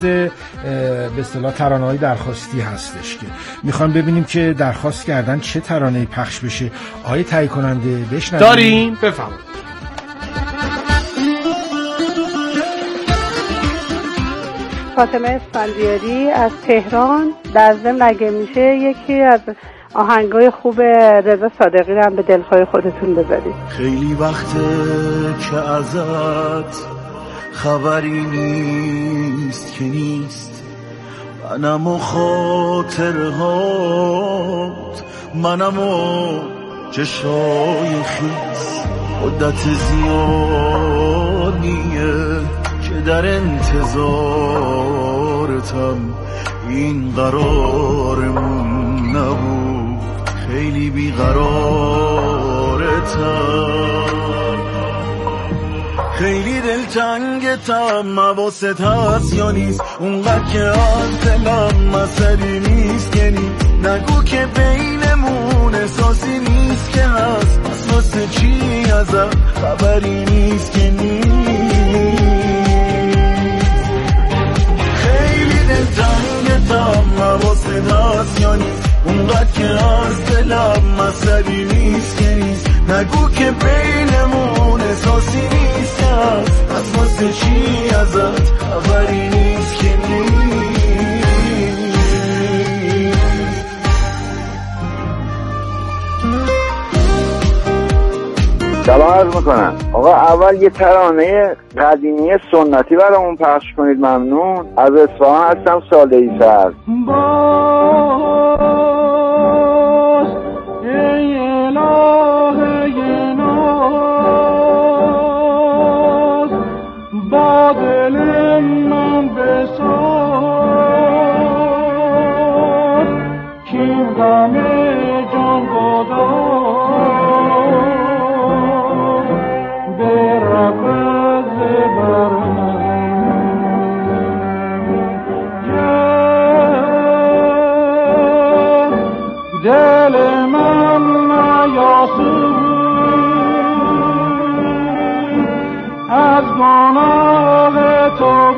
به اصطلاح ترانه‌های درخواستی هستش که میخوان ببینیم که درخواست کردن چه ترانه‌ای پخش بشه. آقای تهیه کننده بشنویم. داریم، بفرمایید. فاطمه اسفندیاری از تهران. در ضمن اگه میشه یکی از آهنگای خوب رضا صادقی رو هم به دلخواه خودتون بذارید. خیلی وقته که ازت خبری نیست که نیست، منم و خاطرهات، منم و چشای خیس. مدت زیادیه که در انتظارتم، این قرارمون نبود، خیلی بیقرارتم، خیلی دلتنگتم. حواست هست یا نیست اونقدر که از دلم مسئله نیست که نیست، نگو که بینمون احساسی نیست که هست، پس واسه چی ازم خبری نیست که نیست. خیلی دلتنگتم. حواست هست یا نیست اونقدر که از دلم مسئله نیست که نیست، نگو که بینمون احساسی نیست که هست، پس واسه چی ازت خبری نیست که نیست. سلام عرض میکنم آقا، اول یه ترانه قدیمی سنتی برامون پخش کنید ممنون. از اصفهان هستم، ساله ای سر. با دل من بساز کیم غم جان گداز به رفض بر من دل من نیاسود از گناه تو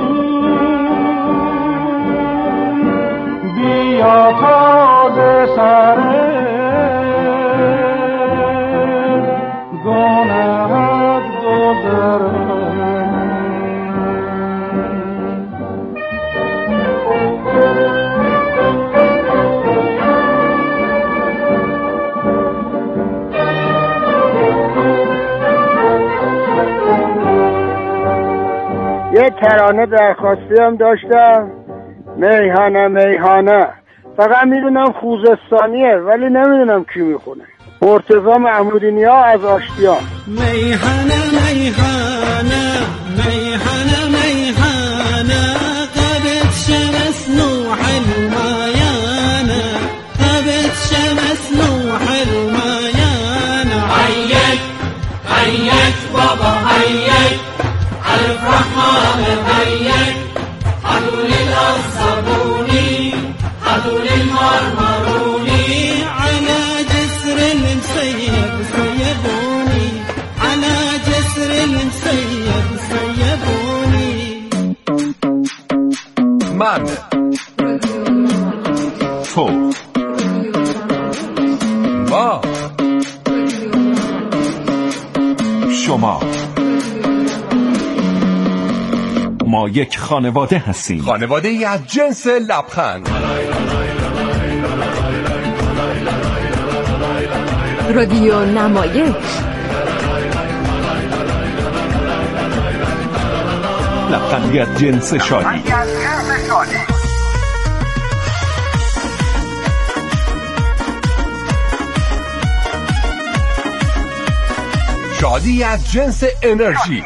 بود، بیا تازه سر گناهت گذرم. یه ترانه درخواستی هم داشتم، میهانه میهانه، فقط میدونم خوزستانیه ولی نمیدونم کی میخونه. مرتضی محمودی نیا از آشتیان. میهانه میهانه میهانه میهانه قبت شمس نوح المایانه، قبت شمس نوح المایانه. هيك هيك بابا هيك الرحمن هيك، هدول الأصابوني هدول المرمروني، على جسر المسيب سيبوني، على جسر المسيب سيبوني. من تو ما شما، ما یک خانواده هستیم، خانواده ای از جنس لبخند. رادیو نمایش، لبخندی از جنس شادی. شادی از جنس انرژی.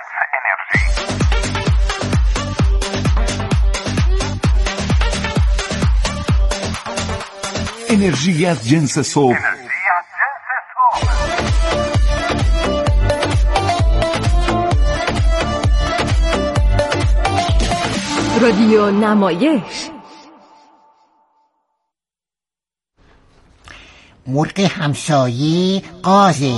انرژی از جنس صبح. رادیو نمایش. مرغ همسایه قازه.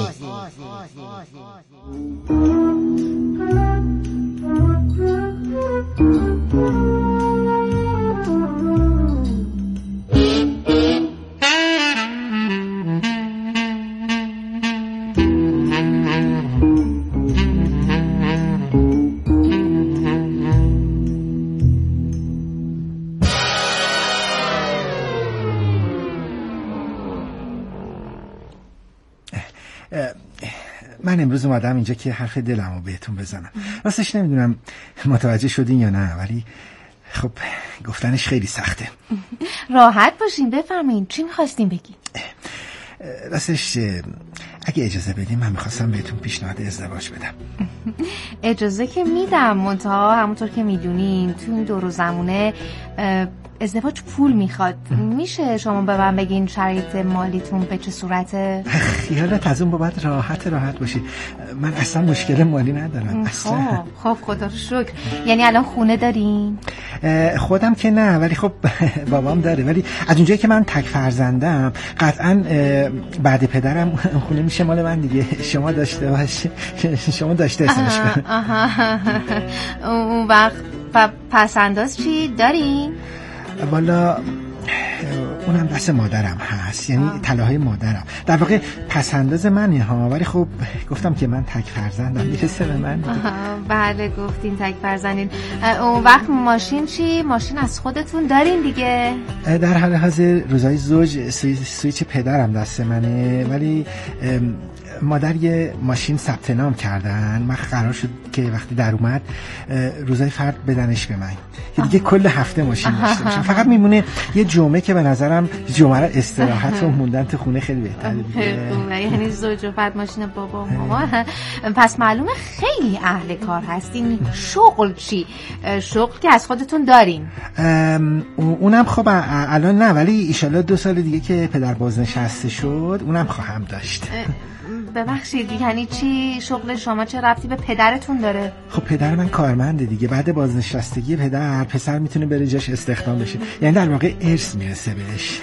من امروز اومدم اینجا که حرف دلمو بهتون بزنم. راستش نمیدونم متوجه شدین یا نه، ولی خب گفتنش خیلی سخته. راحت باشین بفرمایین، چی میخواستین بگی؟ راستش اگه اجازه بدین من میخواستم بهتون پیشنهاد ازدواج بدم. اجازه که میدم، منتها همونطور که میدونین تو این دور و زمونه ازدواج پول میخواد. میشه شما به من بگین شرایط مالیتون به چه صورته؟ خیالت از اون بابت راحت باشی، من اصلا مشکل مالی ندارم اصلا. خب خدا رو شکر. یعنی الان خونه دارین؟ خودم که نه، ولی خب بابام داره، ولی از اونجایی که من تک فرزندم قطعا بعد پدرم خونه میشه مال من دیگه. شما داشته باش، شما داشته حسابش کن. اون وقت پس انداز چی دارین؟ والا اونم دست مادرم هست، یعنی طلاهای مادرم در واقع پسنداز منه ها، ولی خب گفتم که من تک فرزندم میرسه به من. بله گفتین تک فرزندین. اون وقت ماشین چی؟ ماشین از خودتون دارین دیگه؟ در حال حاضر روزای زوج سویچ پدرم دست منه، ولی مادر یه ماشین ثبت نام کردن، من قرار شد که وقتی در اومد روزای فرد بدنش به من که دیگه کل هفته ماشین داشته باشم. فقط میمونه یه جمعه که به نظرم جمعه رو استراحت و موندن تو خونه خیلی بهتره دیگه. یعنی زوج و فرد ماشین بابا ماما. پس معلومه خیلی اهل کار هستین. شغل چی؟ شغل که از خودتون دارین؟ اونم خب الان نه، ولی ایشالله 2 سال دیگه که پدر بازنشسته شد اونم خواهم داشت. ببخشید یعنی چی؟ شغل شما چه ربطی به پدرتون داره؟ خب پدر من کارمنده دیگه، بعد بازنشستگی پسر میتونه بره جاش استخدام بشه، یعنی در واقع ارث میرسه بهش.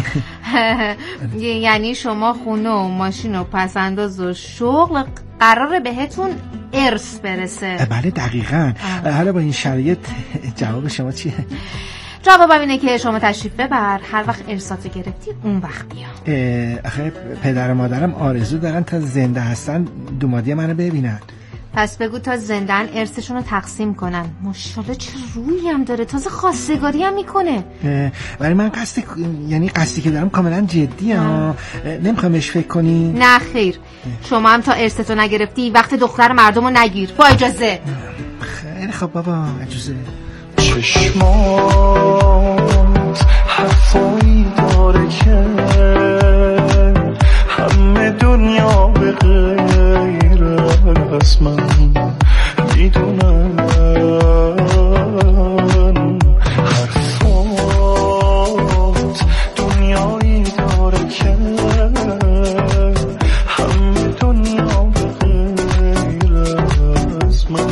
یعنی شما خونه و ماشین و پسنداز و شغل قراره بهتون ارث برسه؟ بله دقیقاً. حالا با این شرایط جواب شما چیه؟ جوابم اینه که شما تشریف ببر، هر وقت ارثاتو گرفتی اون وقت بیا. آخه پدر و مادرم آرزو دارن تا زنده هستن دومادی منو ببینن. پس بگو تا زندن ارثشون رو تقسیم کنن. ماشاءالله چه رویی هم داره، تازه خواستگاری هم میکنه. ولی من قصدی که دارم کاملا جدی ها، نمیخوامش فکر کنی؟ نه خیر، شما هم تا ارثتو نگرفتی وقت دختر مردمو نگیر. با اجازه. خیلی خب بابا اجازه. چشمات حرفایی داره که همه دنیا به غیر از من میدونن. حرفات دنیایی داره که همه دنیا به غیر از من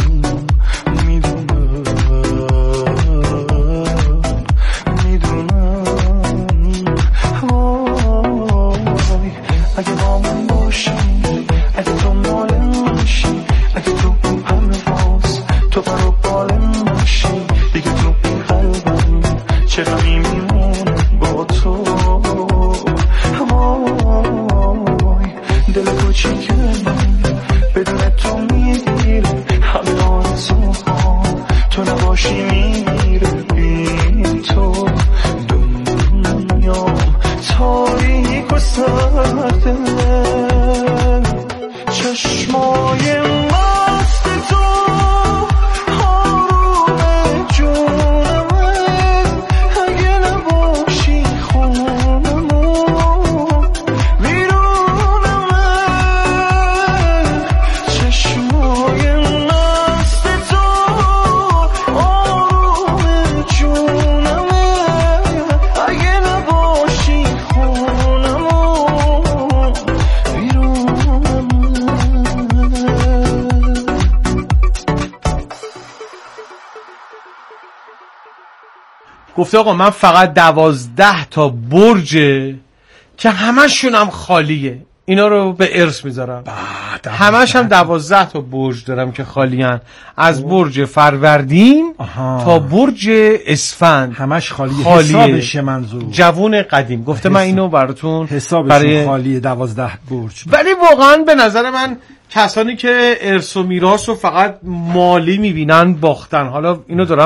گفته آقا من فقط 12 تا برجه که همشون هم خالیه، اینا رو به ارث میذارم. همش هم 12 تا برج دارم که خالیان، از برج فروردین تا برج اسفند همش خالیه. حسابشه منظور جوون قدیم. گفته من اینو براتون حسابش خالیه 12 برج. ولی واقعا به نظر من کسانی که ارث و میراث رو فقط مالی میبینن باختن. حالا اینو دارم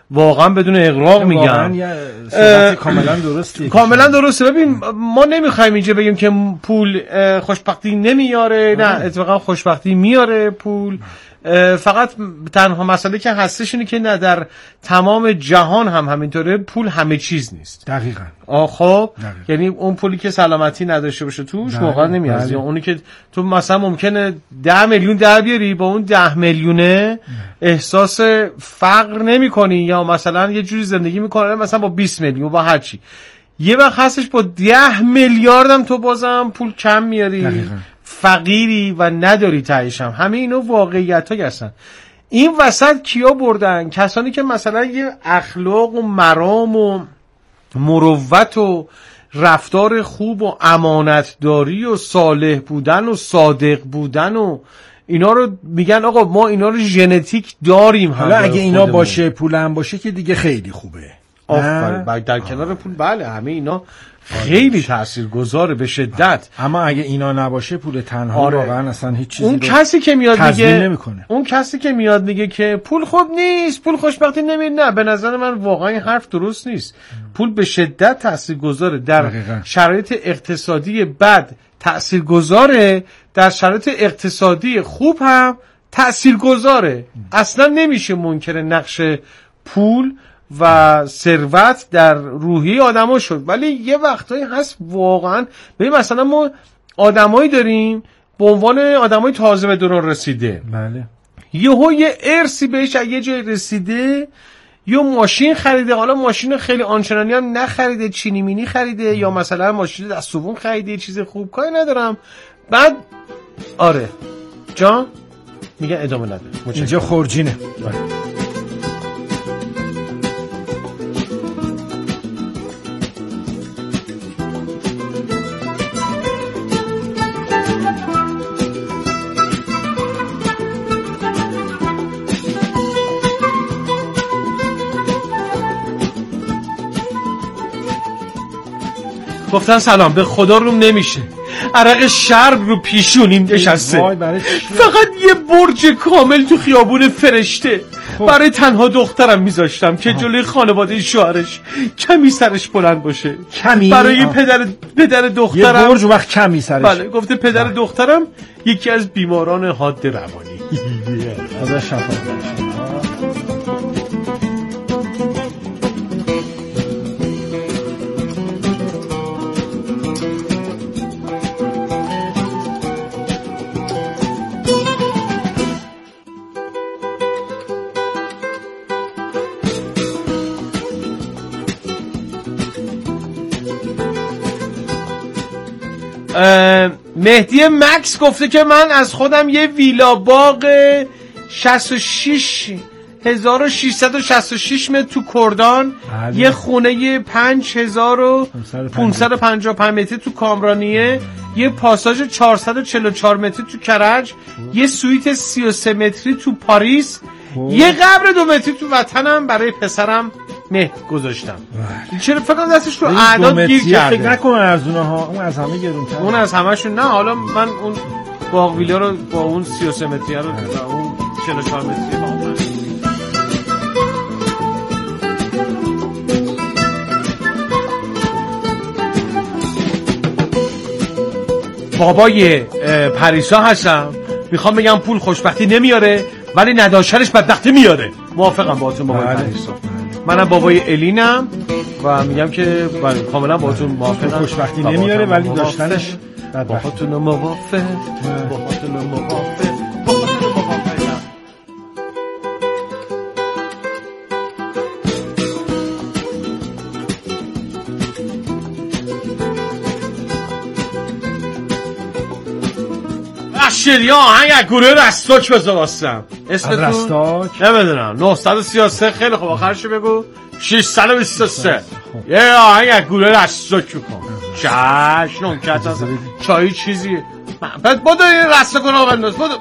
واقعا بدون اغراق میگم واقعا کاملا درسته. کاملا درسته. ببین ما نمیخوایم اینجا بگیم که پول خوشبختی نمیاره، نه اتفاقا خوشبختی میاره پول. فقط تنها مسئله که هستش اینه که نه در تمام جهان هم همینطوره، پول همه چیز نیست. دقیقاً. خب یعنی اون پولی که سلامتی نداشته باشه توش واقعا نمیارزه. یا اونی که تو مثلا ممکنه 10 میلیون در بیاری، با اون 10 میلیونه احساس فقر نمی‌کنی، یا مثلا یه جوری زندگی می‌کنی مثلا با 20 میلیون با هر چی. یه وقت هستش با 10 میلیارد هم تو بازم پول کم میاری. دقیقاً. فقیری و نداری تهش هم. همه اینا واقعیت‌ها هستن. این وسط کیا بردن؟ کسانی که مثلا یه اخلاق و مرام و مروت و رفتار خوب و امانتداری و صالح بودن و صادق بودن و اینا رو میگن آقا ما اینا رو ژنتیک داریم. حالا اگه اینا باشه پولم باشه که دیگه خیلی خوبه. آفرین. در کنار پول بله همه اینا خیلی تاثیرگذاره به شدت. اما اگه اینا نباشه پول تنها واقعا اصلا هیچ چیزی اون کسی که میاد میگه نمیکنه. اون کسی که میاد میگه که پول خوب نیست، پول خوشبختی نمیاره، نه به نظر من واقعا این حرف درست نیست. پول به شدت تاثیرگذاره در شرایط اقتصادی بد، تاثیرگذاره در شرایط اقتصادی خوب هم تاثیرگذاره. اصلا نمیشه منکر نقش پول و ثروت در روحی آدما شد. ولی یه وقتایی هست واقعا ببین مثلا ما آدمایی داریم به عنوان آدمای تازه به دوران رسیده، بله، یهو یه ارثی بهش یه جای رسیده، یا ماشین خریده، حالا ماشین خیلی آنچنانی هم نخریده، چینی مینی خریده، یا مثلا ماشین دست دوم خریده، چیز خوب کاری ندارم. بعد آره جان میگن ادامه نده، اینجا خورجینه. گفتن سلام، به خدا روم نمیشه، عرق شرب رو پیشونیم نشسته، فقط یه برج کامل تو خیابون فرشته برای تنها دخترم میذاشتم که جلوی خانواده شوهرش کمی سرش بلند باشه. کمی؟ برای پدر دخترم یه برج وقت کمی سرش. بله گفته پدر دخترم یکی از بیماران حاد روانی. خدا شفا بده. مهدی مکس گفته که من از خودم یه ویلا باغ 66,666 متر تو کردان، یه خونه 5,555 متر تو کامرانیه، یه پاساژ 444 متری تو کرج، یه سویت 33 متری تو پاریس، یه قبر 2 متری تو وطنم برای پسرم مهد گذاشتم. چرا فکر دستش رو اعداد گیر کرده؟ فکر نکن ارزونه ها، اون از همه گرون‌تره. اون از همه‌شون نه. حالا من اون باغ ویلا رو با اون 33 متری رو اون 44 متری با اون بابای پریسا هستم. میخوام بگم پول خوشبختی نمیاره ولی نداشتنش بدبختی میاره. موافقم باهاتون بابای پریسا. منم بابای الینم و میگم که کاملا باهاتون موافقم. خوشبختی نمیاره ولی داشتنش باهاتون موافق. شریا آهنگ از گروه رستاک بذار واسم. اسمتون؟ رستاک؟ نمیدونم. 933 خیلی خوب. آخرشو بگو. 623 یه آهنگ از گروه رستاک بکن. چشم کت از چایی چیزیه. بعد بودو این رستاک رو بنداز. بودو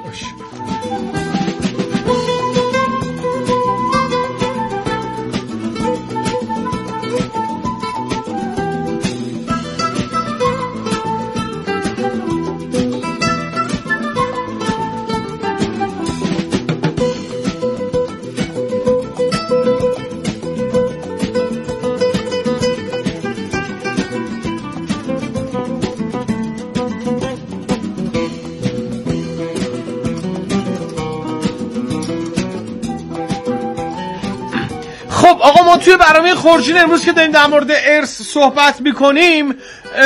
ما توی برنامه خورجین امروز که داریم در مورد ارث صحبت میکنیم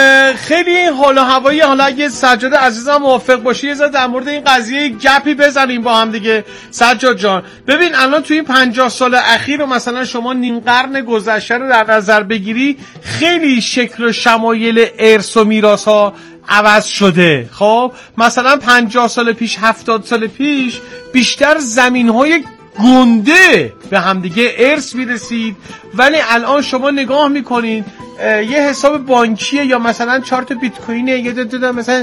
خیلی حال و هوایی، حالا اگه سجاد عزیزم موافق باشه یه ذره در مورد این قضیه گپی بزنیم با هم دیگه. سجاد جان ببین الان توی این 50 سال اخیر و مثلا شما نیم قرن گذشته رو در نظر بگیری، خیلی شکل و شمایل ارث و میراث ها عوض شده. خب مثلا 50 سال پیش 70 سال پیش بیشتر زمین های گنده به همدیگه ارث میرسید، ولی الان شما نگاه میکنین یه حساب بانکیه یا مثلا 4 تا بیت کوینه، یه دو مثلا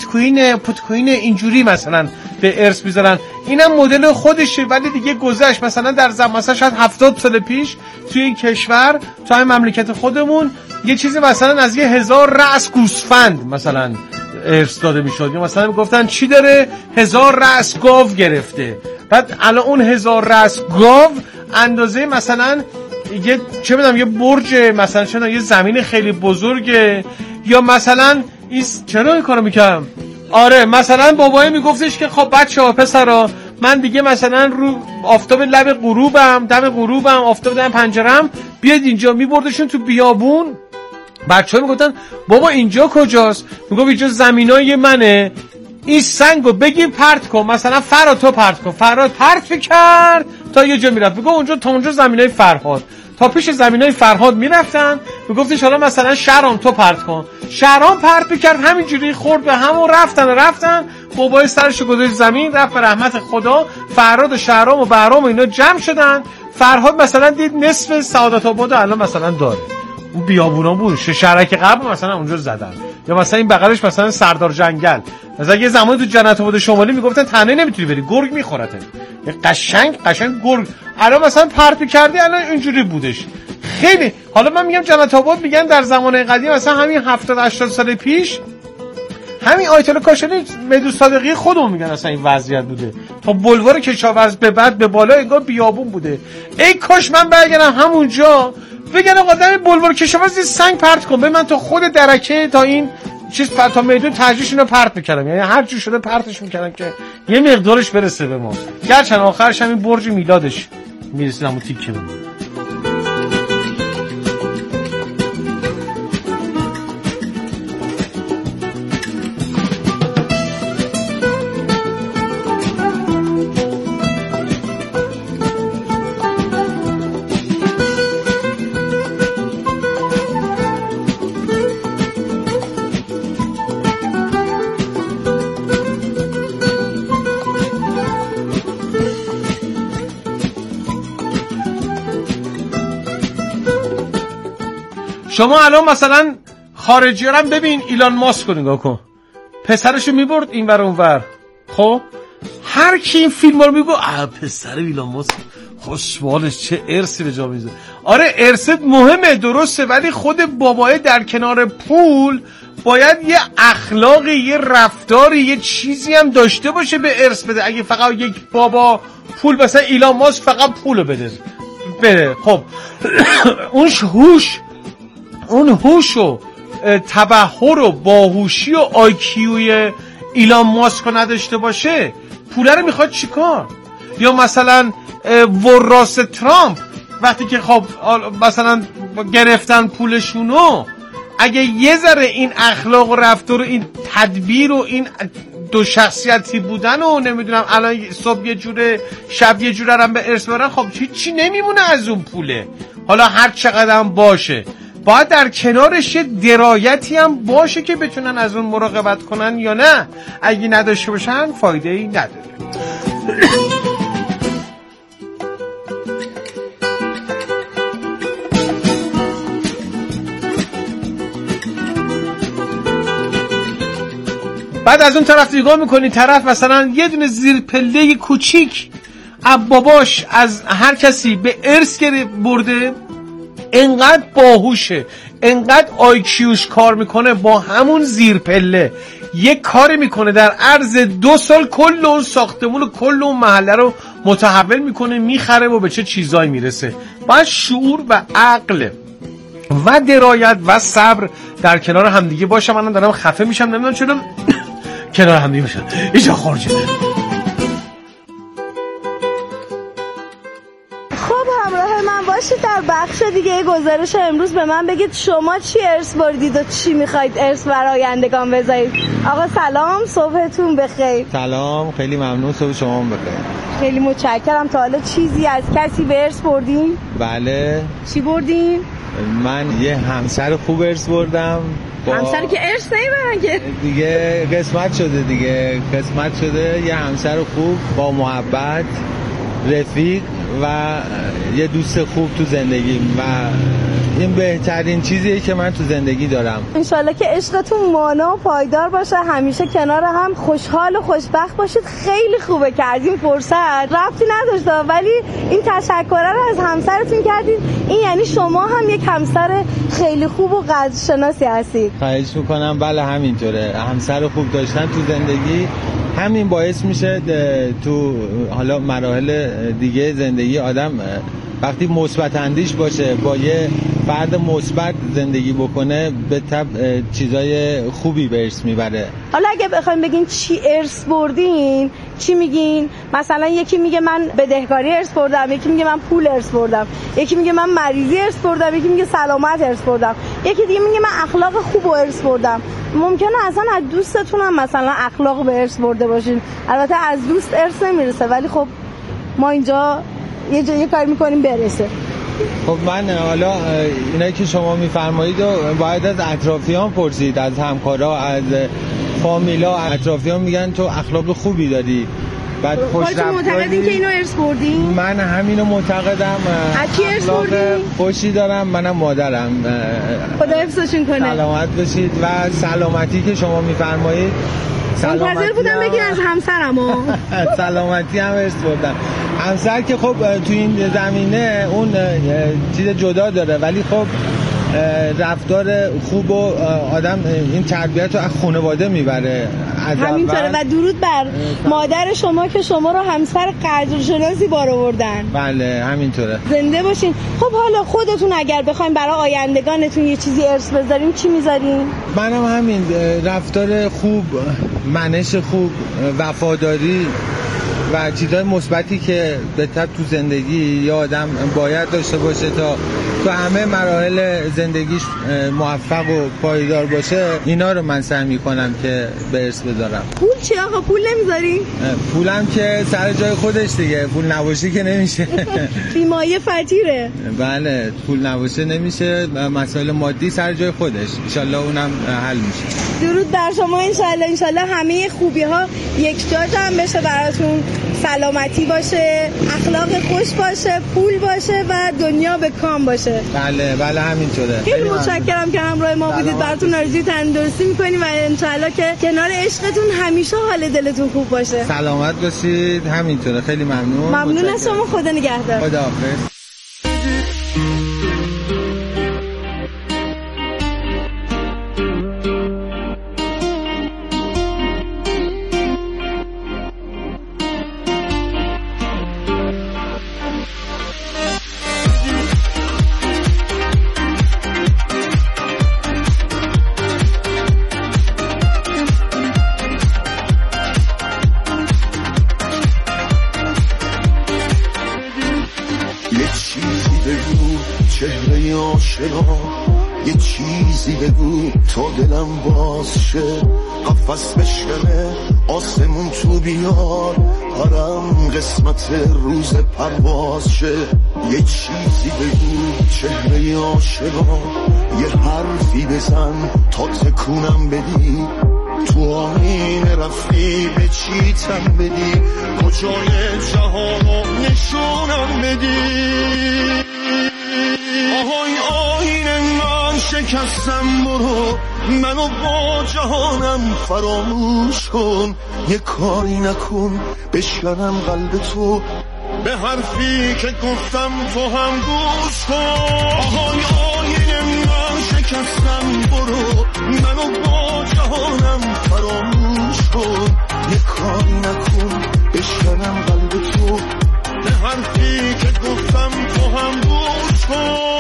پوتکوین اینجوری مثلا به ارث میذارن. اینم مدل خودشه ولی دیگه گذشت. مثلا در زمان مثلا شاید 70 سال پیش توی این کشور، توی این مملکت خودمون یه چیزی مثلا از 1000 رأس گوسفند مثلا ارث داده میشد، یا مثلا میگفتن چی داره 1000 رأس گاو گرفته. بعد الان اون 1000 رأس گاو اندازه مثلا یه چه بدم یه برج مثلا، چرا یه زمین خیلی بزرگه. یا مثلا چرا این کارو میکنم؟ آره مثلا بابایی میگفتش که خب بچه‌ها پسرا من دیگه مثلا رو آفتاب لب غروبم، دم غروبم آفتاب دم پنجرم، بیاید اینجا. میبردشون تو بیابون. بچه‌ها میگفتن بابا اینجا کجاست؟ میگفت اینجا زمینای منه، این سنگو بگی پرت کن. مثلا فراد تو پرت کن. فراد پرت کرد تا یه جا میرفت، میگفت اونجا تا اونجا زمینای فرهاد. تا پیش زمینای فرهاد میرفتن، میگفتش حالا مثلا شهرام تو پرت کن. شهرام پرت میکرد، همینجوری خورد به همون، رفتن بابای سرشو گذاشت زمین، رفت به رحمت خدا. فرهاد و شهرام و بهرام و اینا جمع شدن. فرهاد مثلا دید نصف سعادت آباد الان مثلا داره، اون بیابونا بود، شهرک قبل مثلا اونجا زدن. یا مثلا این بغلش مثلا سردار جنگل، مثلا یه زمانی تو جنت آباد شمالی میگفتن تنه نمیتونی بری، گرگ میخورته. یه قشنگ گرگ الان مثلا پرت کردی، الان اینجوری بودش. خیلی حالا من میگم جنت آباد میگن در زمان قدیم مثلا همین 70 80 سال پیش همین آیت الله کاشانی مهدی صادقی خودمون میگن اصلا این وضعیت بوده. تا بلوار کشاورز به بعد به بالا انگار بیابون بوده. ای کاش من برگردم همونجا بگن آقا در بلوار کشاورز سنگ پرت کن، به من تا خود درکه تا این چیز تا میدون ترجیحش اینو پرت میکردم، یعنی هر جور شده پرتش میکردم که یه مقدارش برسه به ما. گرچه آخرش همین برج میلادش میرسید همون تیکه بود. شما الان مثلا خارجی ها هم ببین، ایلان ماسک رو نگاه کن، پسرشو میبرد این ور اون ور. خب هر کی این فیلم رو میگو پسر ایلان ماسک خوشبالش چه ارثی به جا میذاره. آره ارثت مهمه درسته، ولی خود بابای در کنار پول باید یه اخلاقی، یه رفتاری، یه چیزی هم داشته باشه به ارث بده. اگه فقط یک بابا پول، مثلا ایلان ماسک فقط پولو بده خب اون هوش و تبحر و باهوشی و آیکیوی ایلان ماسک رو نداشته باشه، پوله رو میخواد چیکار؟ یا مثلا وراث ترامپ وقتی که خب مثلا گرفتن پولشونو، اگه یه ذره این اخلاق و رفتار و این تدبیر و این دو شخصیتی بودن و نمیدونم الان صبح یه جوره شب یه جوره هم به ارث برن، خب چی نمیمونه از اون پوله. حالا هر چقدر هم باشه باید در کنارش یه درایتی هم باشه که بتونن از اون مراقبت کنن، یا نه اگه نداشته باشن فایده ای نداره. بعد از اون طرف نگاه میکنی، طرف مثلا یه دونه زیر پله کوچیک از باباش از هر کسی به ارث برده، انقدر باهوشه، انقدر آیکیوش کار میکنه، با همون زیر پله یک کاری میکنه در عرض 2 سال کل اون ساختمون و کل اون محله رو متحول میکنه، میخره و به چه چیزایی میرسه. باید شعور و عقل و درایت و صبر در کنار همدیگه باشه. من دارم خفه میشم، نمیدونم چرا کنار همدیگه میشم اینجا خارجه. خب همراه من باشید در بخش دیگه گزارش امروز به من بگید شما چی ارث بردید و چی میخواید ارث برای آیندگان بذارید. آقا سلام، صبحتون بخیر. سلام، خیلی ممنون، صبح شما بخیر. خیلی متشکرم. تا حالا چیزی از کسی به ارث بردین؟ بله. چی بردین؟ من یه همسر خوب ارث بردم. همسر که ارث نمیبرن که دیگه قسمت شده یه همسر خوب با محبت، رفیق و یه دوست خوب تو زندگیم و این بهترین چیزیه که من تو زندگی دارم. انشالله که عشقتون مانا و پایدار باشه، همیشه کنار هم خوشحال و خوشبخت باشید. خیلی خوبه که از این فرصت ربطی نداشته ولی این تشکر رو از همسرتون کردید. این یعنی شما هم یک همسر خیلی خوب و قدرشناسی هستید. خواهش میکنم. بله همینطوره، همسر خوب داشتن تو زندگی همین باعث میشه تو حالا مراحل دیگه زندگی آدم وقتی مثبت اندیش باشه، با یه فرد مثبت زندگی بکنه، به طبع چیزای خوبی به ارث میبره. حالا اگه بخوایم بگین چی ارث بردین چی میگین؟ مثلا یکی میگه من بدهکاری ارث بردم، یکی میگه من پول ارث بردم، یکی میگه من مریضی ارث بردم، یکی میگه سلامت ارث بردم، یکی دیگه میگه من اخلاق خوب و ارث بردم. ممکنه اصلا از دوستتون هم مثلا اخلاق به ارث برده باشین. البته از دوست ارث نمیرسه ولی خب ما اینجا یه کار میکنیم برسه. خب من حالا اینایی که شما میفرمایید و باید از اطرافیان پرسید، از همکارا، از فامیلا. اطرافیان میگن تو اخلاق خوبی داری، بعد خوشرفتاری. معتقدین که اینو ارث بردین؟ من همینو معتقدم. از کی ارث بردین؟ خوشی دارم، منم مادرم. خدا حفظشون کنه. سلامت باشید. و سلامتی که شما میفرمایید منتظر بودم بگین از همسرم. سلامتی هم ارث بردم. همسر که خب تو این زمینه اون چیز جدا داره ولی خب رفتار خوب و آدم این تربیت رو از خانواده میبره. همینطوره. و درود بر مادر شما که شما رو همسر قدرشناسی بار آوردن. بله همینطوره. زنده باشین. خب حالا خودتون اگر بخواید برای آیندگانتون یه چیزی ارث بذارین چی میذارین؟ منم همین رفتار خوب، منش خوب، وفاداری و چیزهای مثبتی که به طب تو زندگی یا آدم باید داشته باشه تا تو همه مراحل زندگیش موفق و پایدار باشه، اینا رو من سعی میکنم که به ارث بذارم. پول چی آقا؟ پول نمیذاری؟ پولم که سر جای خودش دیگه، پول نباشه که نمیشه. بیمایه فتیره. بله پول نباشه نمیشه، مسائل مادی سر جای خودش، انشالله اونم حل میشه. درود بر شما. انشالله همه خوبی ها یک جا جمع بشه براتون. سلامتی باشه، اخلاق خوش باشه، پول باشه و دنیا به کام باشه. بله همینطوره. خیلی متشکرم که همراه ما بودید. براتون آرزوی تندرستی میکنیم و انشالله که کنار عشقتون همیشه حال دلتون خوب باشه. سلامت باشید. همینطوره. خیلی ممنون از شما. خدا نگهدار. خداحافظ. یه چیزی بگو تا دلم باز شه، قفص بشکنه آسمون تو بیار، پرم قسمت روز پرواز شه. یه چیزی بگو چهره عاشقا، یه حرفی بزن تا تکونم بدی، تو آینه رفتی به چی تن بدی، کجای جهانو نشونم بدی. آهای آینه من شکستم، برو منو با جهانم فراموش کن، یه کاری نکن بشکنم قلب تو، به حرفی که گفتم تو هم گوش کن. آهای آینه من شکستم، برو منو با جهانم فراموش کن، یه کاری نکن بشکنم قلب تو، به حرفی که گفتم تو هم گوش کن.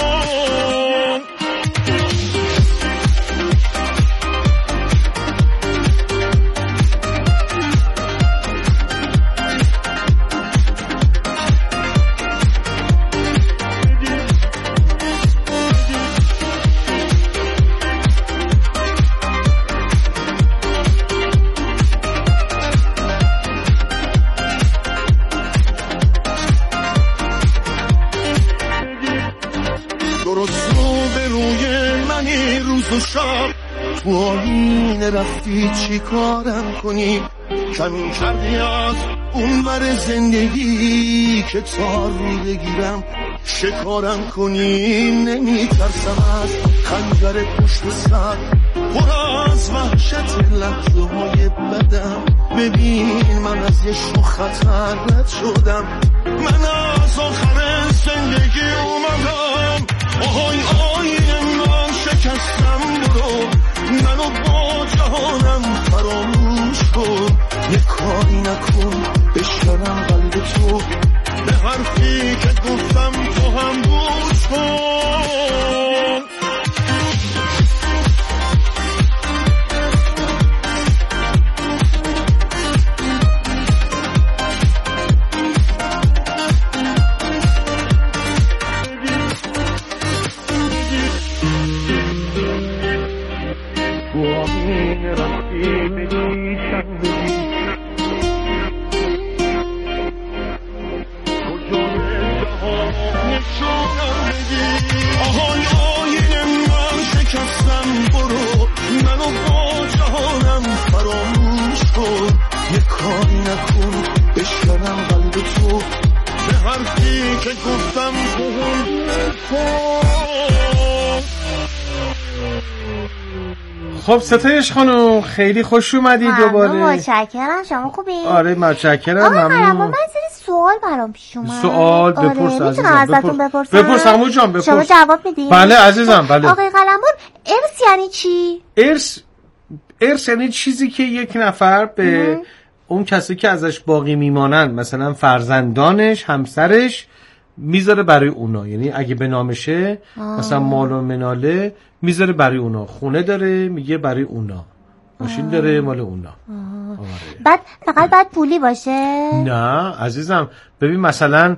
رو به روی منی روز و شب تو آینه رفتی چی کارم کنی کمی کردی از اون بر زندگی که تار بگیرم شکارم کنی نمی ترسم از خنجر پشت سر پر از وحشت لحظه های بدم ببین من از یه شو خطر رد شدم من از آخر زندگی اومدم آهای آینه من شکستم برو منو با جهانم فراموش کن یه کاری نکن بشکنم قلب تو به حرفی که گفتم تو هم گوش کن خب ستایش خانم خیلی خوش اومدید دوباره. متشکرم. شما خوبین؟ آره متشکرم. ممنون. من سری سوال برام پیش اومد. سوال بپرس. میتونم ازتون بپرسم؟ بپرس عمو جان بپرس. شما جواب میدین؟ بله عزیزم بله. آقای قلمبر ارث یعنی چی؟ ارث یعنی چیزی که یک نفر به اون کسی که ازش باقی میمانن مثلا فرزندانش همسرش میذاره برای اونا، یعنی اگه به نامشه مثلا مال و مناله میذاره برای اونا، خونه داره میگه برای اونا، ماشین داره مال اونا. بعد فقط باید پولی باشه؟ نه عزیزم ببین مثلا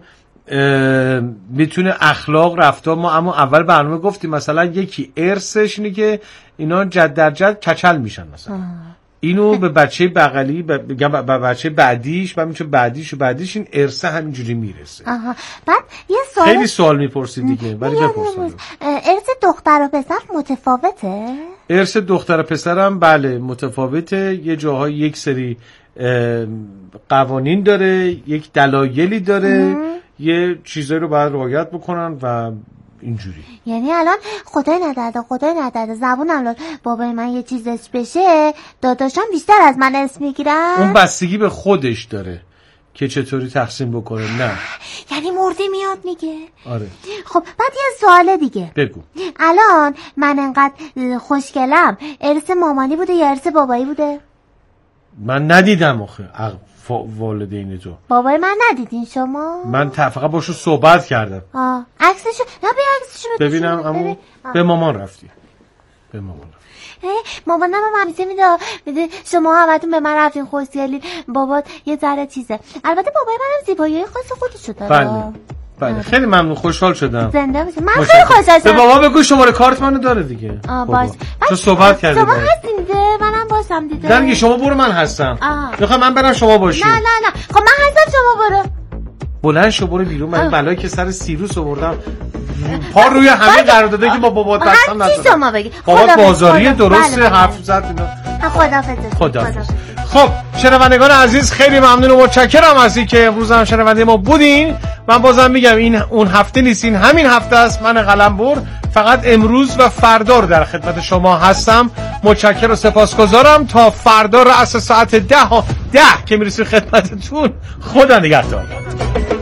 میتونه اخلاق رفتار، ما اما اول برنامه گفتیم مثلا یکی ارثش اینه که اینا جد در جد کچل میشن مثلا اینو به بچه بغلی به بچه بعدیش و میشه بعدیش و بعدیش این ارث همینجوری میرسه. بعد یه سوال خیلی سوال میپرسی دیگه ولی بپرسید. ارث دختر و پسر متفاوته؟ ارث دختر و پسرم بله متفاوته، یه جاهای یک سری قوانین داره، یک دلایلی داره، یه چیزایی رو باید رعایت بکنن و اینجوری. یعنی الان خدای نداده زبون الان بابای من یه چیزش بشه داداشم بیشتر از من اسم میگیرن؟ اون بستگی به خودش داره که چطوری تقسیم بکنه. نه یعنی مرده میاد میگه؟ آره. خب بعد یه سوال دیگه بگو. الان من انقدر خوشگلم ارث مامانی بوده یا ارث بابایی بوده؟ من ندیدم آخه والدین تو. بابای من ندیدین شما؟ من فقط باشو صحبت کردم. عکسشو عکسشو ببینم اما به مامان رفتی. به مامان رفتی. مامانم هم همیشه میده شما همتون به من رفتین خوشگلی، بابات یه ذره چیزه. البته بابای منم زیبایی خاص خودشو داره. بله خیلی ممنون، خوشحال شدم. زنده باشید. من خیلی خوشحال شدم. به بابا بگو شماره کارت منو داره دیگه. باش. تو صحبت کردی. شما هستین دیگه، منم باشم دیگه. درگی شما برو من هستم. میخوام من برم شما باشی. نه خب من هستم شما برو. بلند شو برو بیرون. من بلایی که سر سیروس آوردم پا روی همه قرار داده که با بابات بستم نشد. شما بگی. بابات بازاری درسته حرف زد اینا. خداحافظ. خب شنوندگان عزیز خیلی ممنون و متشکرم از اینکه امروز هم شنونده ما بودین. من بازم میگم این اون هفته نیست، این همین هفته است. من قلمبر فقط امروز و فردا رو در خدمت شما هستم. متشکرم و سپاسگزارم. تا فردا رأس ساعت 10 که میرسیم خدمتتون. خدا نگهدار.